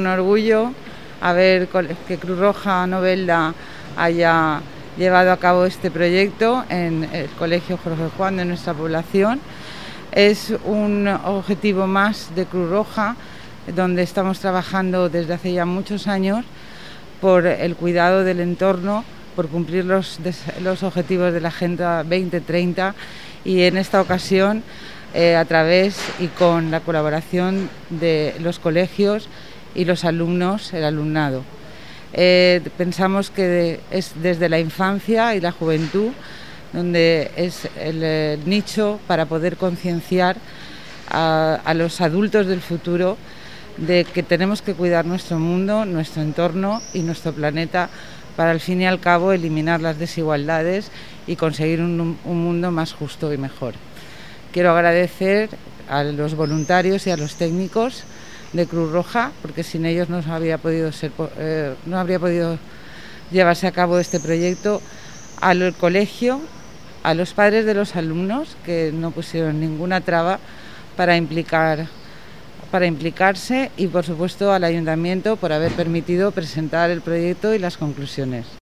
un orgullo que Cruz Roja Novelda haya llevado a cabo este proyecto en el Colegio Jorge Juan de nuestra población. Es un objetivo más de Cruz Roja, donde estamos trabajando desde hace ya muchos años por el cuidado del entorno, por cumplir los objetivos de la Agenda 2030 y en esta ocasión a través y con la colaboración de los colegios y los alumnos, el alumnado. Pensamos que es desde la infancia y la juventud donde es el nicho para poder concienciar a los adultos del futuro de que tenemos que cuidar nuestro mundo, nuestro entorno y nuestro planeta para al fin y al cabo eliminar las desigualdades y conseguir un mundo más justo y mejor. Quiero agradecer a los voluntarios y a los técnicos de Cruz Roja, porque sin ellos no habría podido llevarse a cabo este proyecto, al colegio, a los padres de los alumnos, que no pusieron ninguna traba para implicarse, y por supuesto al ayuntamiento por haber permitido presentar el proyecto y las conclusiones.